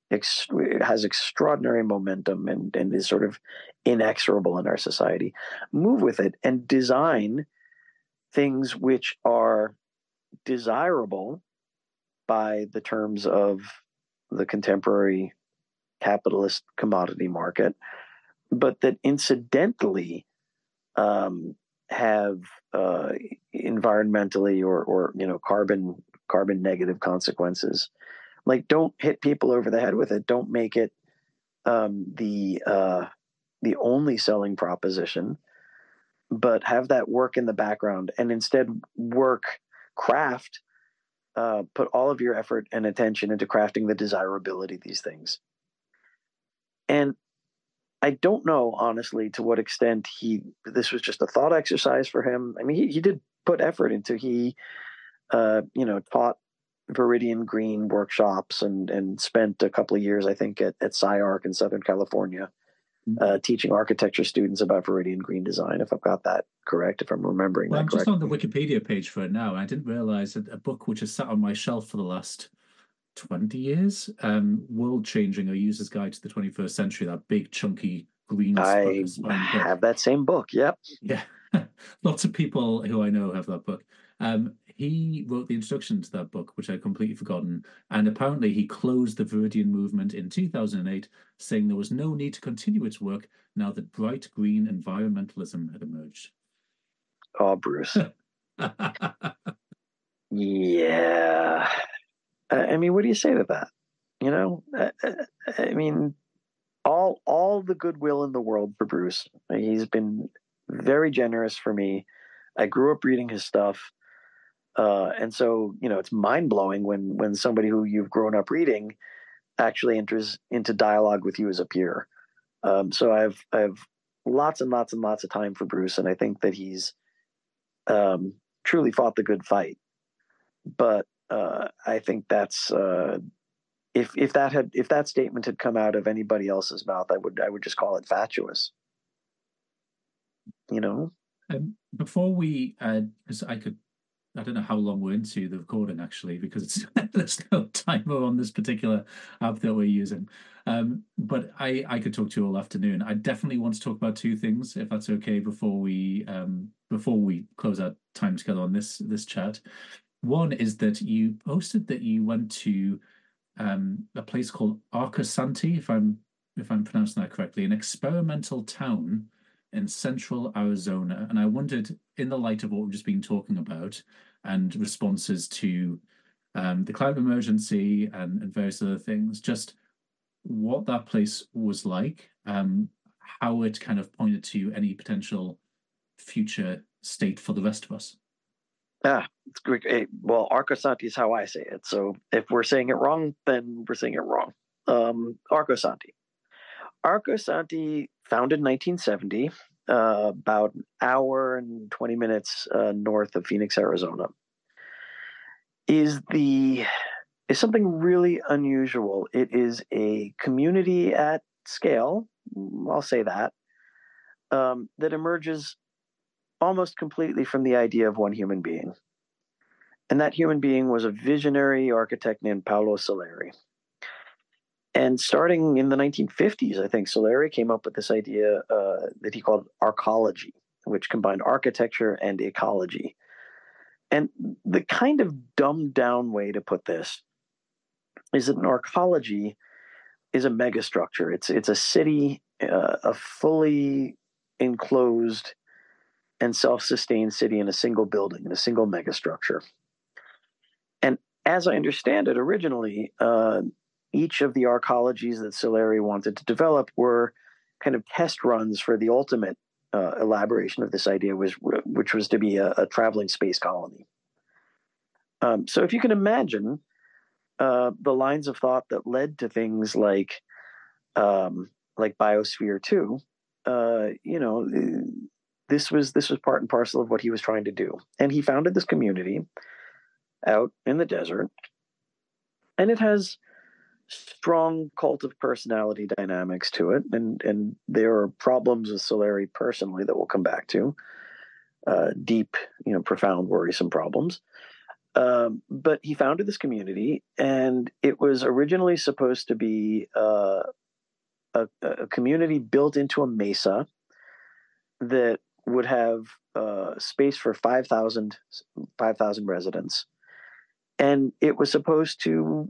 ex- has extraordinary momentum and, and is sort of inexorable in our society. Move with it and design things which are desirable by the terms of the contemporary capitalist commodity market, but that incidentally um, have uh, environmentally or, or you know carbon carbon negative consequences. Like, don't hit people over the head with it. Don't make it um, the uh, the only selling proposition, but have that work in the background, and instead work craft. Uh, put all of your effort and attention into crafting the desirability of these things. And I don't know, honestly, to what extent he this was just a thought exercise for him. I mean, he, he did put effort into he, uh, you know, taught Viridian Green workshops and and spent a couple of years, I think, at, at SciArc in Southern California, uh, teaching architecture students about Viridian Green design, if I've got that correct, if I'm remembering Well, that I'm correct. just on the Wikipedia page for it now. I didn't realize that a book which has sat on my shelf for the last twenty years, um, World Changing, A User's Guide to the twenty-first Century, that big, chunky, green I have that same book, yep. Yeah, lots of people who I know have that book. Um, he wrote the introduction to that book, which I'd completely forgotten. And apparently he closed the Viridian movement in two thousand eight, saying there was no need to continue its work now that bright green environmentalism had emerged. Oh, Bruce. Yeah. I mean, what do you say to that? You know, I mean, all all the goodwill in the world for Bruce. He's been very generous for me. I grew up reading his stuff. Uh, and so, you know, it's mind blowing when when somebody who you've grown up reading actually enters into dialogue with you as a peer. Um, so I've I've lots and lots and lots of time for Bruce, and I think that he's um, truly fought the good fight. But uh, I think that's uh, if if that had if that statement had come out of anybody else's mouth, I would I would just call it fatuous. You know. Um, before we, because uh, I could. I don't know how long we're into the recording actually, because it's there's no timer on this particular app that we're using. Um, but I, I could talk to you all afternoon. I definitely want to talk about two things, if that's okay, before we um, before we close our time together on this this chat. One is that you posted that you went to um, a place called Arcosanti, if I'm if I'm pronouncing that correctly, an experimental town in central Arizona. And I wondered, in the light of what we've just been talking about and responses to um, the climate emergency and, and various other things, just what that place was like, um, how it kind of pointed to any potential future state for the rest of us. Ah, it's great. Well, Arcosanti is how I say it. So if we're saying it wrong, then we're saying it wrong. Um, Arcosanti. Arcosanti, founded in nineteen seventy, uh, about an hour and twenty minutes uh, north of Phoenix, Arizona, is the is something really unusual. It is a community at scale, I'll say that, um, that emerges almost completely from the idea of one human being. And that human being was a visionary architect named Paolo Soleri. And starting in the nineteen fifties, I think, Soleri came up with this idea uh, that he called arcology, which combined architecture and ecology. And the kind of dumbed down way to put this is that an arcology is a megastructure. It's, it's a city, uh, a fully enclosed and self-sustained city in a single building, in a single megastructure. And as I understand it, originally, uh, each of the arcologies that Soleri wanted to develop were kind of test runs for the ultimate uh, elaboration of this idea, was, which was to be a, a traveling space colony. Um, so if you can imagine uh, the lines of thought that led to things like um, like Biosphere two, uh, you know, this was this was part and parcel of what he was trying to do, and he founded this community out in the desert, and it has strong cult of personality dynamics to it, and and there are problems with Soleri personally that we'll come back to, uh, deep, you know, profound, worrisome problems. Um, but he founded this community, and it was originally supposed to be uh, a, a community built into a mesa that would have uh, space for five thousand five thousand residents. And it was supposed to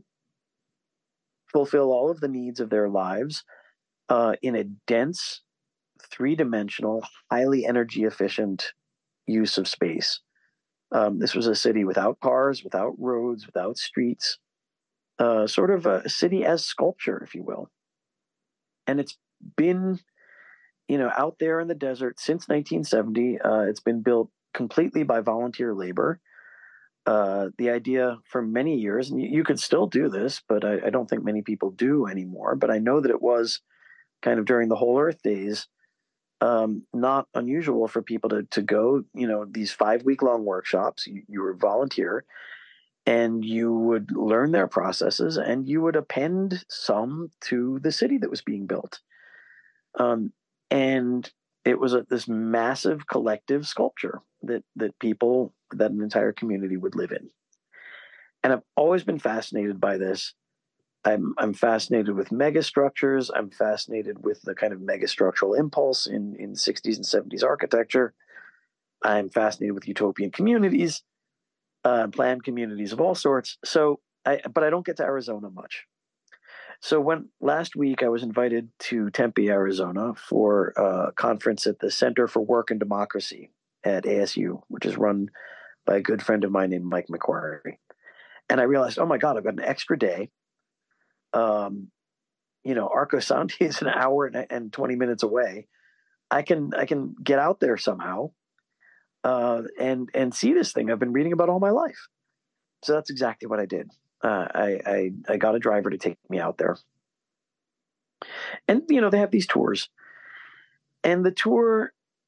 fulfill all of the needs of their lives uh, in a dense, three-dimensional, highly energy efficient use of space. Um, this was a city without cars, without roads, without streets, uh, sort of a city as sculpture, if you will. And it's been, you know, out there in the desert since nineteen seventy. Uh, it's been built completely by volunteer labor. Uh, the idea for many years, and you, you could still do this, but I, I don't think many people do anymore. But I know that it was kind of during the Whole Earth days, um, not unusual for people to to go, you know, these five week long workshops. You, you were volunteer, and you would learn their processes, and you would append some to the city that was being built. Um, and it was a, this massive collective sculpture that that people, that an entire community would live in. And I've always been fascinated by this. I'm I'm fascinated with megastructures. I'm fascinated with the kind of megastructural impulse in in sixties and seventies architecture. I'm fascinated with utopian communities, uh, planned communities of all sorts. So, I but I don't get to Arizona much. So when last week I was invited to Tempe, Arizona, for a conference at the Center for Work and Democracy at A S U, which is run by a good friend of mine named Mike McQuarrie. And I realized, oh my God, I've got an extra day. Um, you know, Arco Santi is an hour and, and twenty minutes away. I can I can get out there somehow uh, and and see this thing I've been reading about all my life. So that's exactly what I did. Uh, I, I I got a driver to take me out there, and you know they have these tours, and the tour,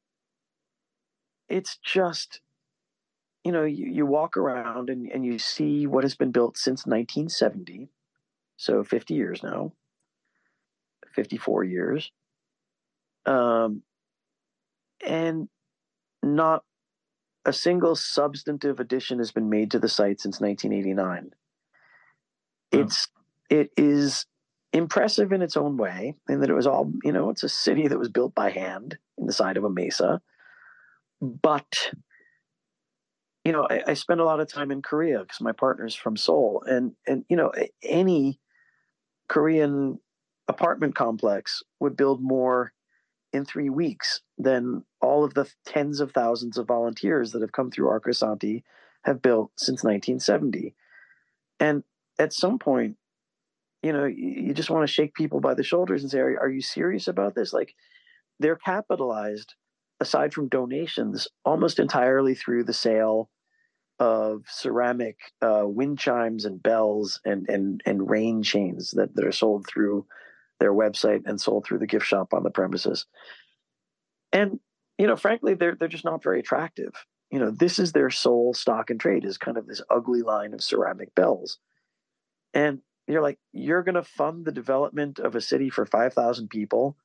it's just, you know, you, you walk around and, and you see what has been built since nineteen seventy, so fifty years now, fifty-four years, um, and not a single substantive addition has been made to the site since nineteen eighty-nine. Oh. It's it is impressive in its own way, in that it was all, you know, it's a city that was built by hand in the side of a mesa. But, you know, I, I spend a lot of time in Korea because my partner's from Seoul, and and you know, any Korean apartment complex would build more in three weeks than all of the tens of thousands of volunteers that have come through Arco Santi have built since nineteen seventy. And at some point, you know, you just want to shake people by the shoulders and say, are, are you serious about this? Like, they're capitalized, aside from donations, almost entirely through the sale of ceramic uh, wind chimes and bells and, and, and rain chains that, that are sold through their website and sold through the gift shop on the premises. And, you know, frankly, they're they're just not very attractive. You know, this is their sole stock and trade, is kind of this ugly line of ceramic bells. And you're like, you're going to fund the development of a city for five thousand people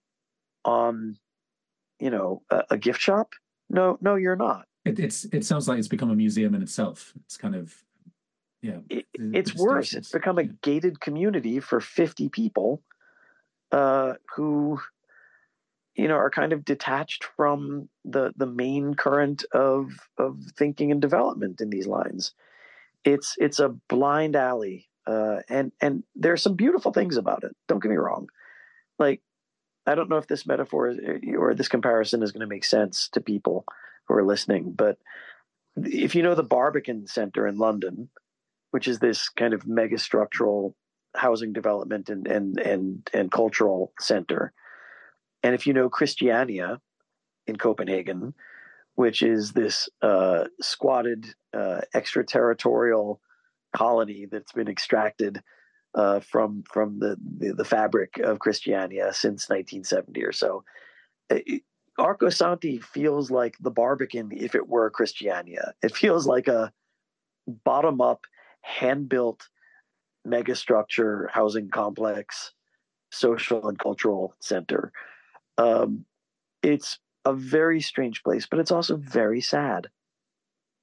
on, you know, a, a gift shop? No, no, you're not. It, it's it sounds like it's become a museum in itself. It's kind of, yeah. It, it's worse. It's become a gated community for fifty people uh, who, you know, are kind of detached from the the main current of of thinking and development in these lines. It's it's a blind alley, uh, and and there's some beautiful things about it. Don't get me wrong. Like, I don't know if this metaphor is, or this comparison is going to make sense to people who are listening, but if you know the Barbican Centre in London, which is this kind of mega structural housing development and and and and cultural center. And if you know Christiania in Copenhagen, which is this uh, squatted uh, extraterritorial colony that's been extracted uh, from from the, the the fabric of Christiania since nineteen seventy or so, it, Arco Santi feels like the Barbican if it were Christiania. It feels like a bottom-up, hand-built megastructure housing complex, social and cultural center. Um, it's a very strange place, but it's also very sad.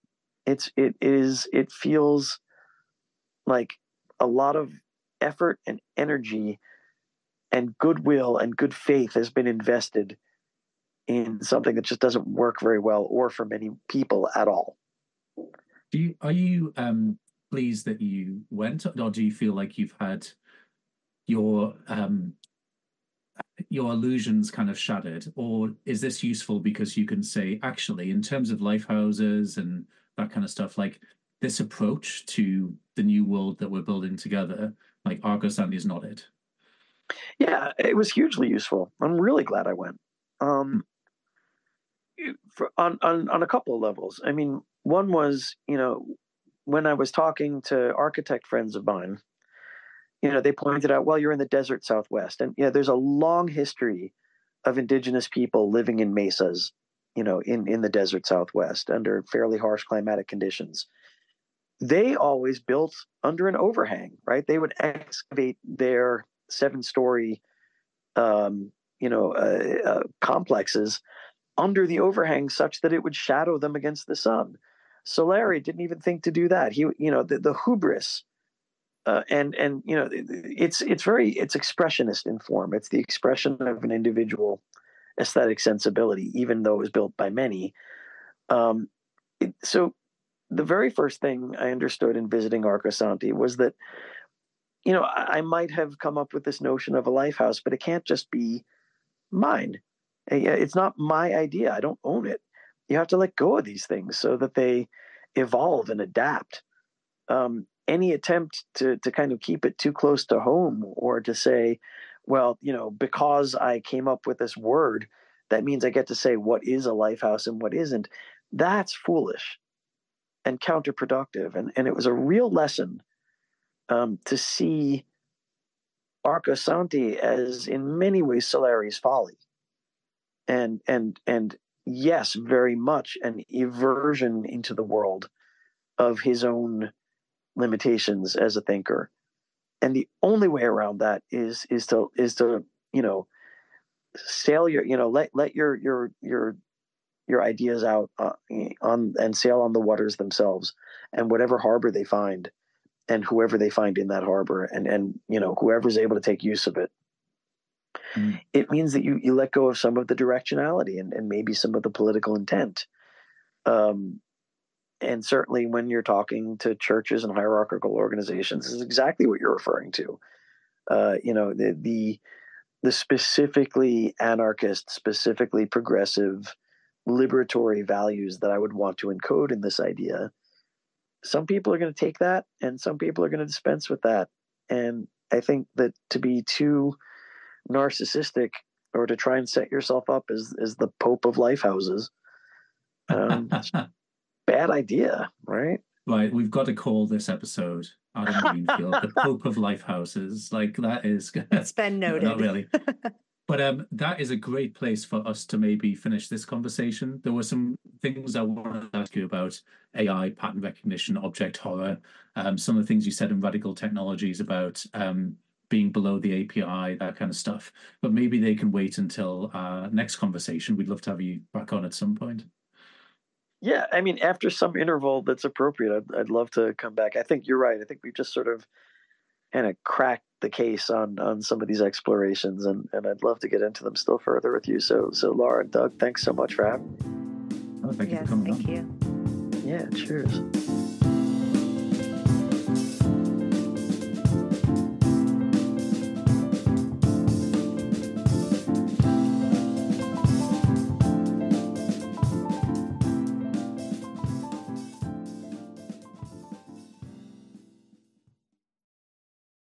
It's it is it feels like a lot of effort and energy and goodwill and good faith has been invested in something that just doesn't work very well, or for many people at all. Do you are you um, pleased that you went, or do you feel like you've had your um, your illusions kind of shattered, or is this useful because you can say, actually, in terms of life houses and that kind of stuff, like this approach to the new world that we're building together, like Arcos Santi is not it? Yeah, it was hugely useful. I'm really glad I went. Um, for, on on on a couple of levels. I mean, one was, you know, when I was talking to architect friends of mine, you know, they pointed out, well, you're in the desert Southwest, and yeah, there's a long history of indigenous people living in mesas, you know, in in the desert Southwest under fairly harsh climatic conditions. They always built under an overhang, right? They would excavate their seven-story, um, you know, uh, uh, complexes under the overhang such that it would shadow them against the sun. Solari didn't even think to do that. He, you know, the, the hubris, uh, and and you know, it's it's very it's expressionist in form. It's the expression of an individual aesthetic sensibility, even though it was built by many. Um, it, so the very first thing I understood in visiting Arcos Santi was that, you know, I, I might have come up with this notion of a life house, but it can't just be mine. It's not my idea. I don't own it. You have to let go of these things so that they evolve and adapt. Um, any attempt to to kind of keep it too close to home, or to say, well, you know, because I came up with this word, that means I get to say what is a life house and what isn't, that's foolish and counterproductive. And, and it was a real lesson um, to see Arcos Santi as, in many ways, Solari's folly. And and and yes, very much an eversion into the world of his own limitations as a thinker. And the only way around that is is to is to, you know, sail your, you know, let let your your your your ideas out uh, on and sail on the waters themselves, and whatever harbor they find, and whoever they find in that harbor, and and you know, whoever's able to take use of it. Mm. It means that you you let go of some of the directionality and, and maybe some of the political intent. Um, and certainly when you're talking to churches and hierarchical organizations, this is exactly what you're referring to. Uh, you know, the, the the specifically anarchist, specifically progressive, liberatory values that I would want to encode in this idea. Some people are going to take that, and some people are going to dispense with that. And I think that to be too narcissistic, or to try and set yourself up as as the Pope of life houses, um, bad idea, right? Right, we've got to call this episode Adam Greenfield, the Pope of life houses. Like, that is... It's been noted. No, not really. But um, that is a great place for us to maybe finish this conversation. There were some things I wanted to ask you about A I, pattern recognition, object horror, um, some of the things you said in Radical Technologies about um, being below the A P I, that kind of stuff. But maybe they can wait until our next conversation. We'd love to have you back on at some point. Yeah, I mean, after some interval that's appropriate, I'd, I'd love to come back. I think you're right. I think we've just sort of kind of cracked the case on on some of these explorations, and, and I'd love to get into them still further with you. So, so Laura and Doug, thanks so much for having me. Oh, thank yes, you for coming thank on. You. Yeah, cheers.